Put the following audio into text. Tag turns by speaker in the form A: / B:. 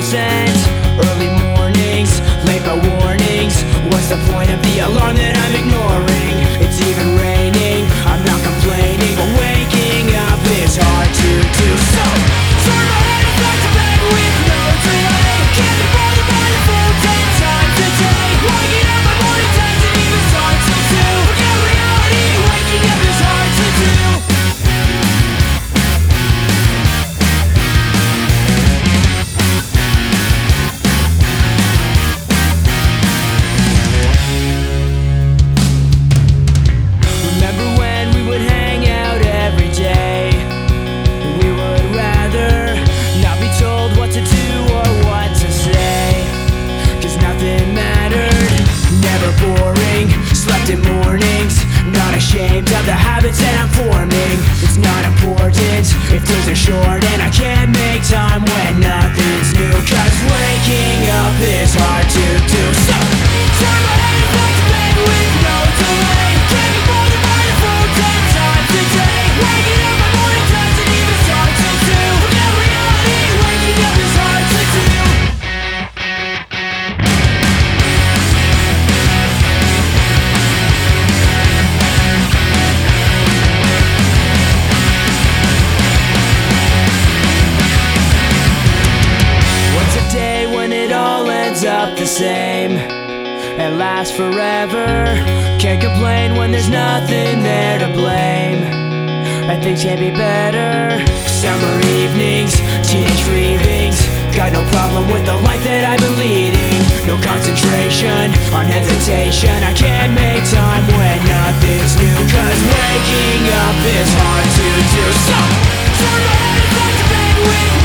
A: 100%. Early mornings, late by warnings. What's the point of the alarm that I'm ignoring? It's even raining, I'm not complaining, but waking up is hard to do. So, turn my head back to bed with no delay. Can't be bothered by the full 10 times a day. Waking up my morning doesn't even start till 2. Forget reality, waking up is hard to do. Slept in mornings, not ashamed of the habits that I'm forming. It's not important if days are short and I can't make time when nothing's new. Cause waking up is hard to do. So, turn my head back to bed with no delay. Can't be bothered by the full 10 times a day. Waking up my morning doesn't even start till 2. Forget reality, waking up is hard to do. Up the same and lasts forever. Can't complain when there's nothing there to blame, and things can be better. Summer evenings, teenage feelings. Got no problem with the life that I've been leading. No concentration on hesitation. I can't make time when nothing's new. Cause waking up is hard to do. So, turn my head back to bed with